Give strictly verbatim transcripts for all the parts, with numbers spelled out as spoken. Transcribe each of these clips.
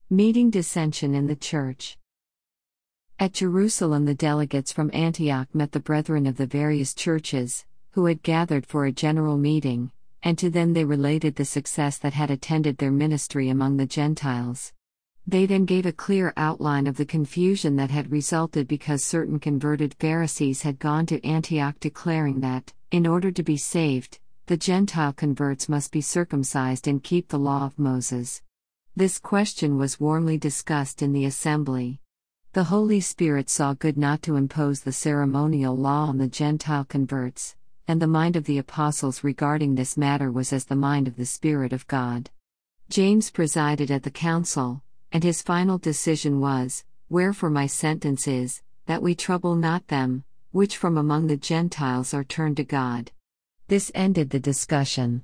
Meeting dissension in the Church. At Jerusalem, the delegates from Antioch met the brethren of the various churches, who had gathered for a general meeting, and to them they related the success that had attended their ministry among the Gentiles. They then gave a clear outline of the confusion that had resulted because certain converted Pharisees had gone to Antioch declaring that, in order to be saved, the Gentile converts must be circumcised and keep the law of Moses. This question was warmly discussed in the assembly. The Holy Spirit saw good not to impose the ceremonial law on the Gentile converts, and the mind of the apostles regarding this matter was as the mind of the Spirit of God. James presided at the council, and his final decision was, "Wherefore my sentence is, that we trouble not them, which from among the Gentiles are turned to God." This ended the discussion.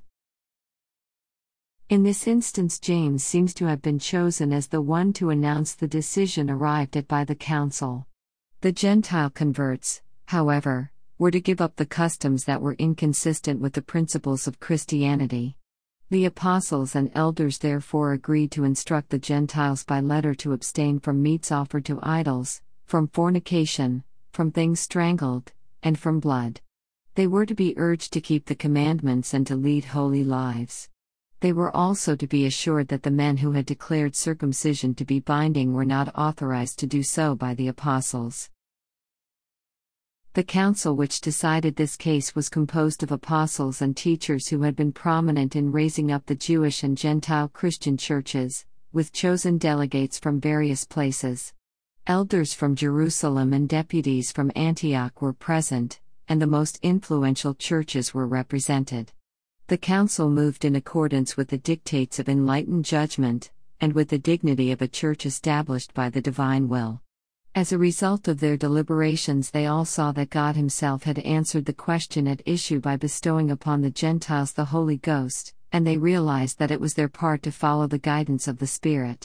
In this instance, James seems to have been chosen as the one to announce the decision arrived at by the council. The Gentile converts, however, were to give up the customs that were inconsistent with the principles of Christianity. The apostles and elders therefore agreed to instruct the Gentiles by letter to abstain from meats offered to idols, from fornication, from things strangled, and from blood. They were to be urged to keep the commandments and to lead holy lives. They were also to be assured that the men who had declared circumcision to be binding were not authorized to do so by the apostles. The council which decided this case was composed of apostles and teachers who had been prominent in raising up the Jewish and Gentile Christian churches, with chosen delegates from various places. Elders from Jerusalem and deputies from Antioch were present, and the most influential churches were represented. The council moved in accordance with the dictates of enlightened judgment, and with the dignity of a church established by the divine will. As a result of their deliberations, they all saw that God Himself had answered the question at issue by bestowing upon the Gentiles the Holy Ghost, and they realized that it was their part to follow the guidance of the Spirit.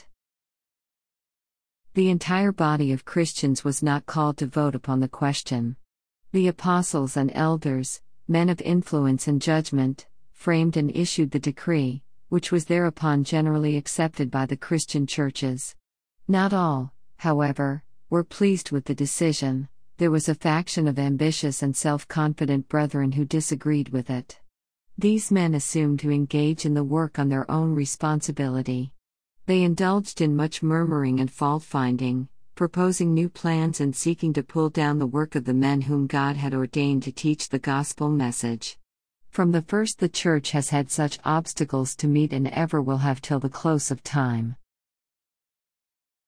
The entire body of Christians was not called to vote upon the question. The apostles and elders, men of influence and judgment, framed and issued the decree, which was thereupon generally accepted by the Christian churches. Not all, however, were pleased with the decision. There was a faction of ambitious and self-confident brethren who disagreed with it. These men assumed to engage in the work on their own responsibility. They indulged in much murmuring and fault-finding, proposing new plans and seeking to pull down the work of the men whom God had ordained to teach the gospel message. From the first, the Church has had such obstacles to meet and ever will have till the close of time.